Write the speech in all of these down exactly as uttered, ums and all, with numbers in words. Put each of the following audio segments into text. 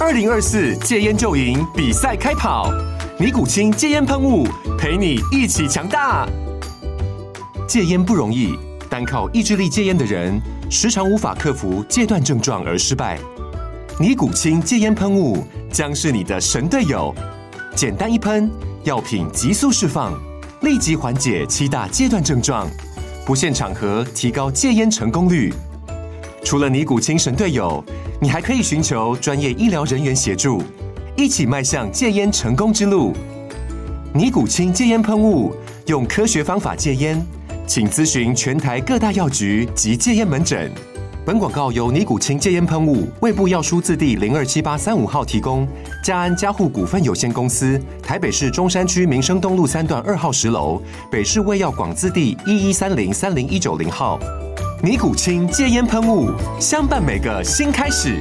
二零二四戒烟就赢比赛开跑，尼古清戒烟喷雾陪你一起强大。戒烟不容易，单靠意志力戒烟的人，时常无法克服戒断症状而失败。尼古清戒烟喷雾将是你的神队友，简单一喷，药品急速释放，立即缓解七大戒断症状，不限场合提高戒烟成功率。除了尼古清神队友，你还可以寻求专业医疗人员协助，一起迈向戒烟成功之路。尼古清戒烟喷雾，用科学方法戒烟，请咨询全台各大药局及戒烟门诊。本广告由尼古清戒烟喷雾、卫部药书字第零二七八三五号提供，嘉安嘉护股份有限公司，台北市中山区民生东路三段二号十楼，北市卫药广字第一一三零三零一九零号。尼古清戒烟喷雾，相伴每个新开始。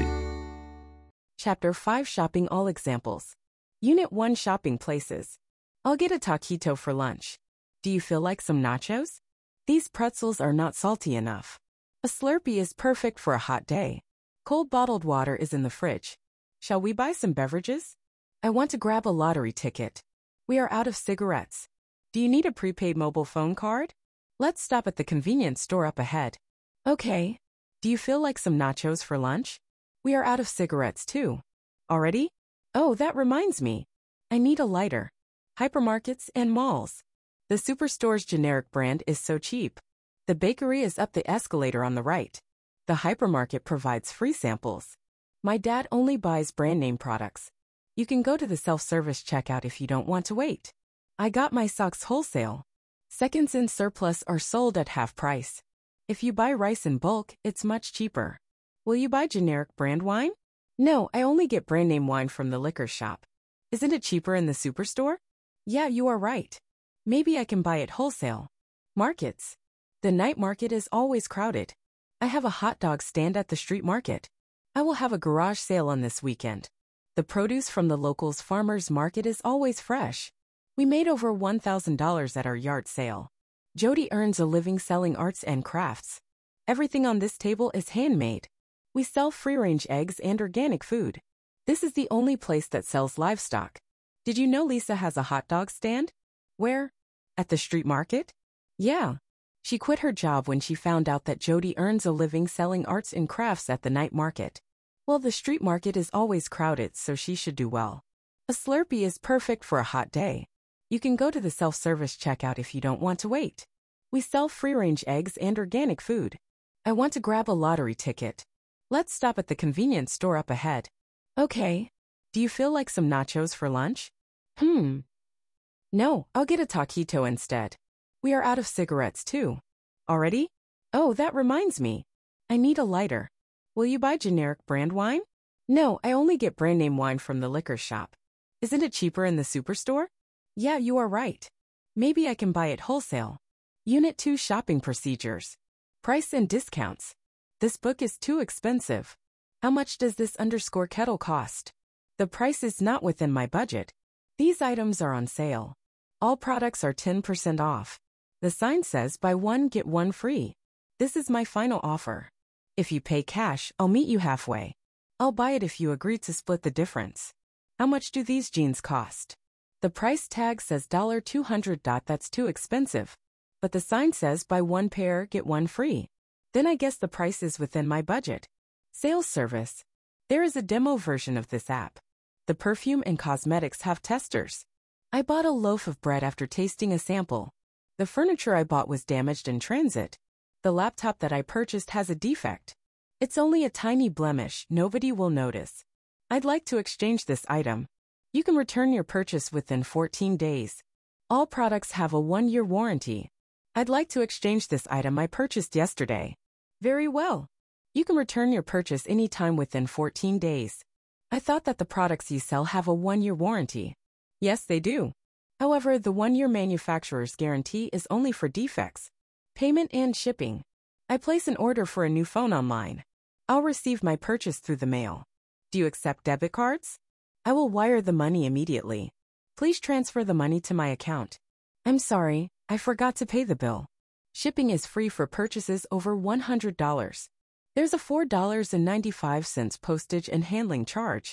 Chapter five Shopping All Examples. Unit one Shopping Places. I'll get a taquito for lunch. Do you feel like some nachos? These pretzels are not salty enough. A Slurpee is perfect for a hot day. Cold bottled water is in the fridge. Shall we buy some beverages? I want to grab a lottery ticket. We are out of cigarettes. Do you need a prepaid mobile phone card? Let's stop at the convenience store up ahead. Okay. Do you feel like some nachos for lunch? We are out of cigarettes too. Already? Oh, that reminds me. I need a lighter. Hypermarkets and malls. The superstore's generic brand is so cheap. The bakery is up the escalator on the right. The hypermarket provides free samples. My dad only buys brand name products. You can go to the self-service checkout if you don't want to wait. I got my socks wholesale. Seconds in surplus are sold at half price. If you buy rice in bulk, it's much cheaper. Will you buy generic brand wine? No, I only get brand name wine from the liquor shop. Isn't it cheaper in the superstore? Yeah, you are right. Maybe I can buy it wholesale. Markets. The night market is always crowded. I have a hot dog stand at the street market. I will have a garage sale on this weekend. The produce from the locals' farmers market is always fresh. We made over one thousand dollars at our yard sale. Jody earns a living selling arts and crafts. Everything on this table is handmade. We sell free-range eggs and organic food. This is the only place that sells livestock. Did you know Lisa has a hot dog stand? Where? At the street market? Yeah. She quit her job when she found out that Jody earns a living selling arts and crafts at the night market. Well, the street market is always crowded, so she should do well. A Slurpee is perfect for a hot day. You can go to the self-service checkout if you don't want to wait. We sell free-range eggs and organic food. I want to grab a lottery ticket. Let's stop at the convenience store up ahead. Okay. Do you feel like some nachos for lunch? Hmm. No, I'll get a taquito instead. We are out of cigarettes too. Already? Oh, that reminds me. I need a lighter. Will you buy generic brand wine? No, I only get brand name wine from the liquor shop. Isn't it cheaper in the superstore? Yeah, you are right. Maybe I can buy it wholesale. Unit two Shopping Procedures. Price and discounts. This book is too expensive. How much does this underscore kettle cost? The price is not within my budget. These items are on sale. All products are ten percent off. The sign says buy one get one free. This is my final offer. If you pay cash, I'll meet you halfway. I'll buy it if you agree to split the difference. How much do these jeans cost? The price tag says two hundred dollars. That's too expensive. But the sign says buy one pair, get one free. Then I guess the price is within my budget. Sales service. There is a demo version of this app. The perfume and cosmetics have testers. I bought a loaf of bread after tasting a sample. The furniture I bought was damaged in transit. The laptop that I purchased has a defect. It's only a tiny blemish, nobody will notice. I'd like to exchange this item. You can return your purchase within fourteen days. All products have a one-year warranty. I'd like to exchange this item I purchased yesterday. Very well. You can return your purchase anytime within fourteen days. I thought that the products you sell have a one-year warranty. Yes, they do. However, the one-year manufacturer's guarantee is only for defects. Payment and shipping. I place an order for a new phone online. I'll receive my purchase through the mail. Do you accept debit cards? I will wire the money immediately. Please transfer the money to my account. I'm sorry, I forgot to pay the bill. Shipping is free for purchases over one hundred dollars. There's a four dollars and ninety-five cents postage and handling charge.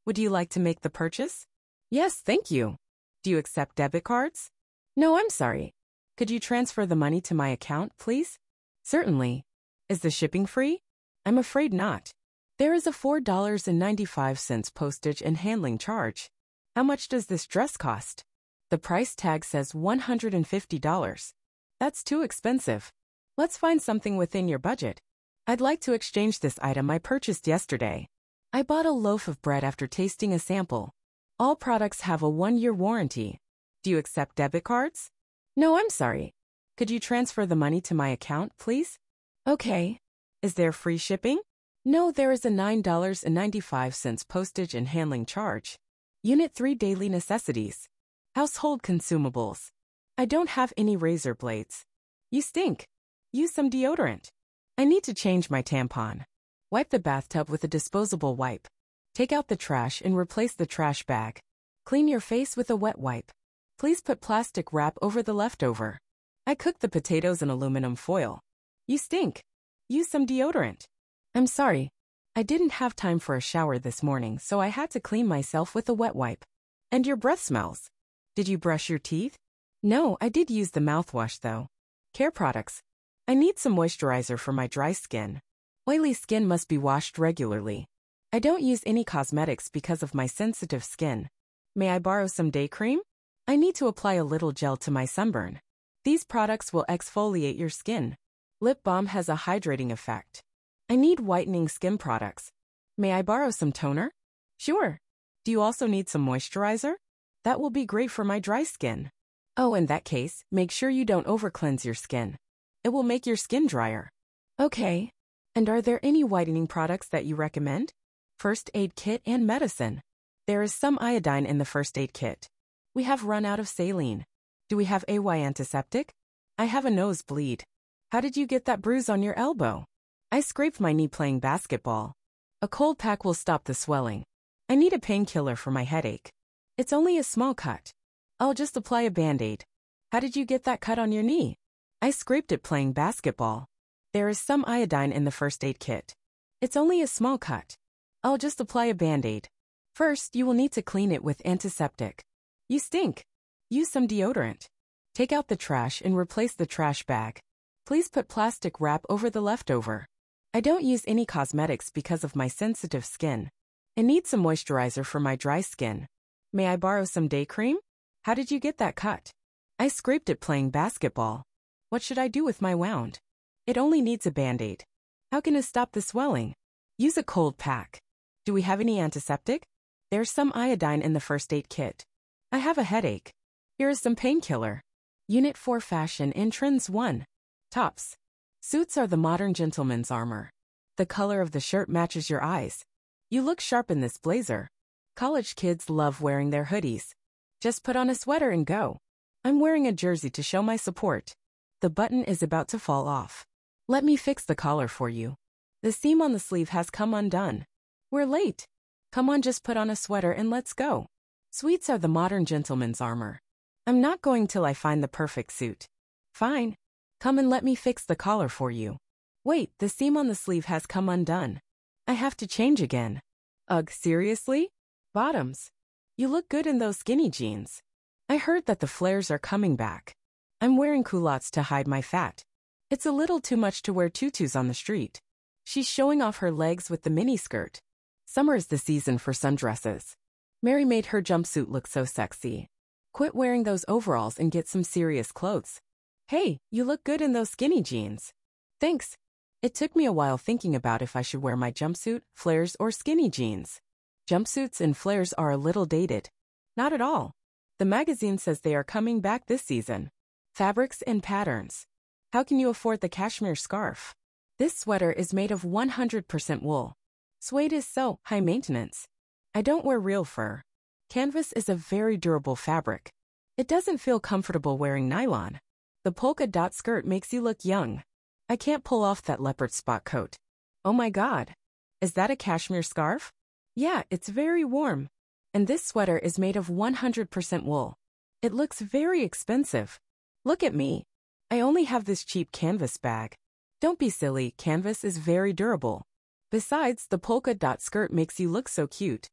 Would you like to make the purchase? Yes, thank you. Do you accept debit cards? No, I'm sorry. Could you transfer the money to my account, please? Certainly. Is the shipping free? I'm afraid not. There is a four dollars and ninety-five cents postage and handling charge. How much does this dress cost? The price tag says one hundred fifty dollars. That's too expensive. Let's find something within your budget. I'd like to exchange this item I purchased yesterday. I bought a loaf of bread after tasting a sample. All products have a one-year warranty. Do you accept debit cards? No, I'm sorry. Could you transfer the money to my account, please? Okay. Is there free shipping? No, there is a nine dollars and ninety-five cents postage and handling charge. Unit three Daily Necessities. Household consumables. I don't have any razor blades. You stink. Use some deodorant. I need to change my tampon. Wipe the bathtub with a disposable wipe. Take out the trash and replace the trash bag. Clean your face with a wet wipe. Please put plastic wrap over the leftover. I cooked the potatoes in aluminum foil. You stink. Use some deodorant. I'm sorry. I didn't have time for a shower this morning, so I had to clean myself with a wet wipe. And your breath smells. Did you brush your teeth? No, I did use the mouthwash though. Care products. I need some moisturizer for my dry skin. Oily skin must be washed regularly. I don't use any cosmetics because of my sensitive skin. May I borrow some day cream? I need to apply a little gel to my sunburn. These products will exfoliate your skin. Lip balm has a hydrating effect. I need whitening skin products. May I borrow some toner? Sure. Do you also need some moisturizer? That will be great for my dry skin. Oh, in that case, make sure you don't over-cleanse your skin. It will make your skin drier. Okay. And are there any whitening products that you recommend? First aid kit and medicine. There is some iodine in the first aid kit. We have run out of saline. Do we have A Y antiseptic? I have a nosebleed. How did you get that bruise on your elbow? I scraped my knee playing basketball. A cold pack will stop the swelling. I need a painkiller for my headache. It's only a small cut. I'll just apply a Band-Aid. How did you get that cut on your knee? I scraped it playing basketball. There is some iodine in the first aid kit. It's only a small cut. I'll just apply a Band-Aid. First, you will need to clean it with antiseptic. You stink. Use some deodorant. Take out the trash and replace the trash bag. Please put plastic wrap over the leftover. I don't use any cosmetics because of my sensitive skin. I need some moisturizer for my dry skin. May I borrow some day cream? How did you get that cut? I scraped it playing basketball. What should I do with my wound? It only needs a Band-Aid. How can it stop the swelling? Use a cold pack. Do we have any antiseptic? There's some iodine in the first aid kit. I have a headache. Here is some painkiller. Unit four Fashion and Trends one. Tops. Suits are the modern gentleman's armor. The color of the shirt matches your eyes. You look sharp in this blazer. College kids love wearing their hoodies. Just put on a sweater and go. I'm wearing a jersey to show my support. The button is about to fall off. Let me fix the collar for you. The seam on the sleeve has come undone. We're late. Come on, just put on a sweater and let's go. Suits are the modern gentleman's armor. I'm not going till I find the perfect suit. Fine. Come and let me fix the collar for you. Wait, the seam on the sleeve has come undone. I have to change again. Ugh, seriously? Bottoms. You look good in those skinny jeans. I heard that the flares are coming back. I'm wearing culottes to hide my fat. It's a little too much to wear tutus on the street. She's showing off her legs with the miniskirt. Summer is the season for sundresses. Mary made her jumpsuit look so sexy. Quit wearing those overalls and get some serious clothes. Hey, you look good in those skinny jeans. Thanks. It took me a while thinking about if I should wear my jumpsuit, flares, or skinny jeans. Jumpsuits and flares are a little dated. Not at all. The magazine says they are coming back this season. Fabrics and patterns. How can you afford the cashmere scarf? This sweater is made of one hundred percent wool. Suede is so high maintenance. I don't wear real fur. Canvas is a very durable fabric. It doesn't feel comfortable wearing nylon. The polka dot skirt makes you look young. I can't pull off that leopard spot coat. Oh my God. Is that a cashmere scarf? Yeah, it's very warm. And this sweater is made of one hundred percent wool. It looks very expensive. Look at me. I only have this cheap canvas bag. Don't be silly, canvas is very durable. Besides, the polka dot skirt makes you look so cute.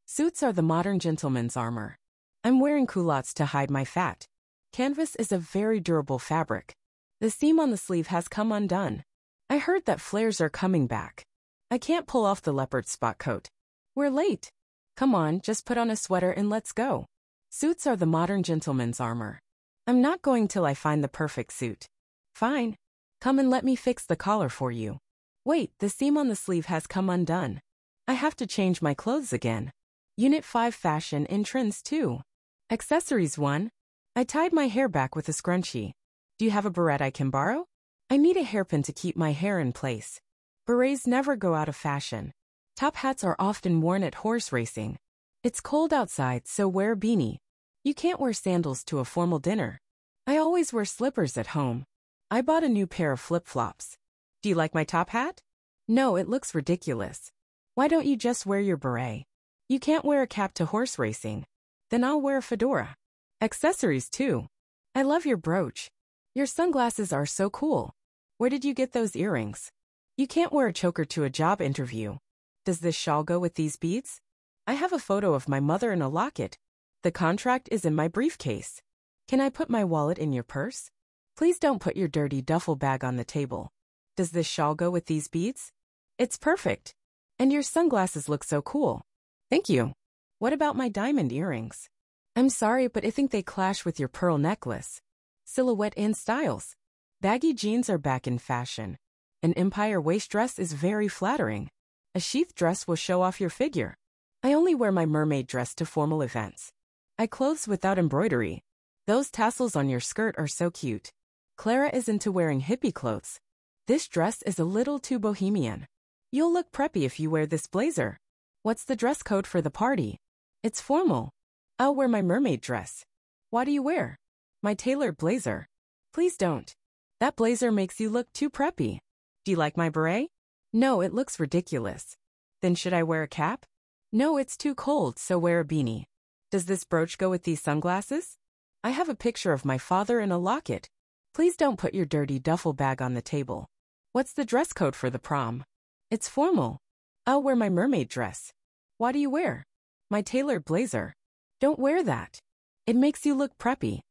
Suits are the modern gentleman's armor. I'm wearing culottes to hide my fat. Canvas is a very durable fabric. The seam on the sleeve has come undone. I heard that flares are coming back. I can't pull off the leopard spot coat. We're late. Come on, just put on a sweater and let's go. Suits are the modern gentleman's armor. I'm not going till I find the perfect suit. Fine. Come and let me fix the collar for you. Wait, the seam on the sleeve has come undone. I have to change my clothes again. Unit five Fashion and Trends two. Accessories one. I tied my hair back with a scrunchie. Do you have a barrette I can borrow? I need a hairpin to keep my hair in place. Berets never go out of fashion. Top hats are often worn at horse racing. It's cold outside, so wear a beanie. You can't wear sandals to a formal dinner. I always wear slippers at home. I bought a new pair of flip-flops. Do you like my top hat? No, it looks ridiculous. Why don't you just wear your beret? You can't wear a cap to horse racing. Then I'll wear a fedora. Accessories too. I love your brooch. Your sunglasses are so cool. Where did you get those earrings? You can't wear a choker to a job interview. Does this shawl go with these beads? I have a photo of my mother in a locket. The contract is in my briefcase. Can I put my wallet in your purse? Please don't put your dirty duffel bag on the table. Does this shawl go with these beads? It's perfect. And your sunglasses look so cool. Thank you. What about my diamond earrings? I'm sorry, but I think they clash with your pearl necklace. Silhouette and styles. Baggy jeans are back in fashion. An empire waist dress is very flattering. A sheath dress will show off your figure. I only wear my mermaid dress to formal events. I clothes without embroidery. Those tassels on your skirt are so cute. Clara is into wearing hippie clothes. This dress is a little too bohemian. You'll look preppy if you wear this blazer. What's the dress code for the party? It's formal. I'll wear my mermaid dress. What do you wear? My tailored blazer. Please don't. That blazer makes you look too preppy. Do you like my beret? No, it looks ridiculous. Then should I wear a cap? No, it's too cold, so wear a beanie. Does this brooch go with these sunglasses? I have a picture of my father in a locket. Please don't put your dirty duffel bag on the table. What's the dress code for the prom? It's formal. I'll wear my mermaid dress. What do you wear? My tailored blazer. Don't wear that. It makes you look preppy.